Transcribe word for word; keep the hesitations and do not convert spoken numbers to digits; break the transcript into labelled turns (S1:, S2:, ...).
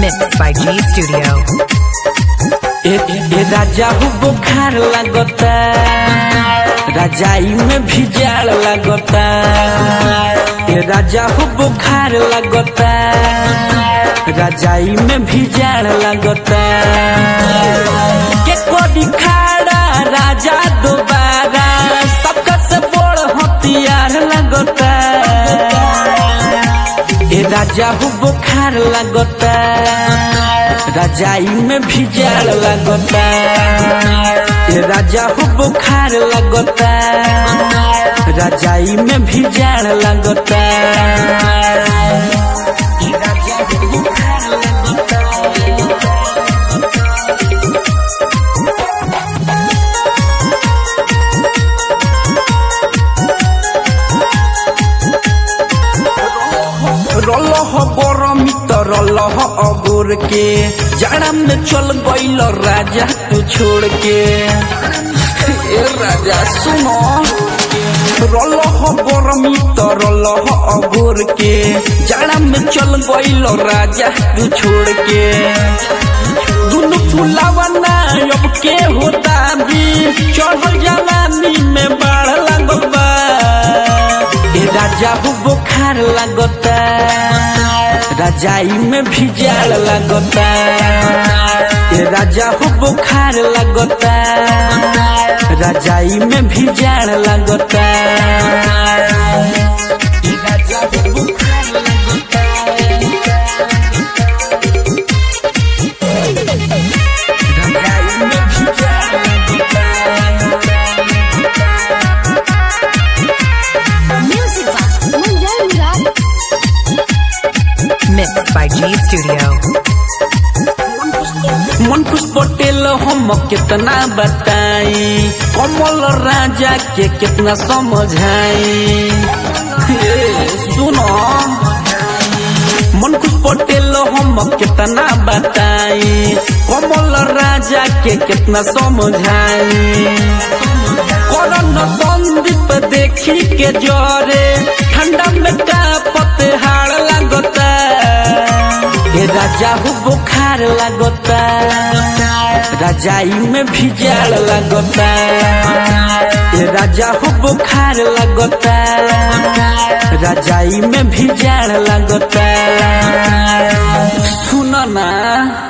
S1: Mixed by G Studio.
S2: ए, ए राजा हो बुखार लगता, रजाई में भी जाड़ लगता। ए राजा हो बुखार लगता, रजाई में भी जाड़ लगता। के कोडी खाड़ा राजा दोबारा सबका से बड़ हथियार लगता। ए राजा हो बुखार लगता, रजाई में भी जाड़ लगता। ए राजा हो बुखार लगता, रजाई में भी जाड़ लगता। ए राजा हो बुखार लगता। रलह गरमी त रलह अगोर के, जाड़ा में चल गईल राजा तू छोड़ के। ए राजा सुनो, रलह गरमी त रलह अगोर के, जाड़ा में चल गईल राजा तू छोड़ के। दुनु फुलावना अब के होता भी, चढ़ जवानी में बाढ़ लगबा। ए राजा हो बुखार लगता, रजाई में भी जाड़ लगता। ए राजा हो बुखार लगता, रजाई में भी जाड़ लगता। ए राजा हो बुखार लगता, रजाई में भी जाड़ लगता।
S1: Mixed by G Studio.
S2: मनकुश Patel हम कितना बताई, कमल राजा के कितना समझाई। सुनो, मनकुश पटेल हम कितना बताई, कमल राजा के कितना समझाई। करन संदीप देखी के जरे, ठंडा में का पतहार लगता। ए राजा हो बुखार लगता, रजाई में भी जाड़ लगता। ए राजा हो बुखार लगता, रजाई में भी जाड़ लगता। सुनो ना।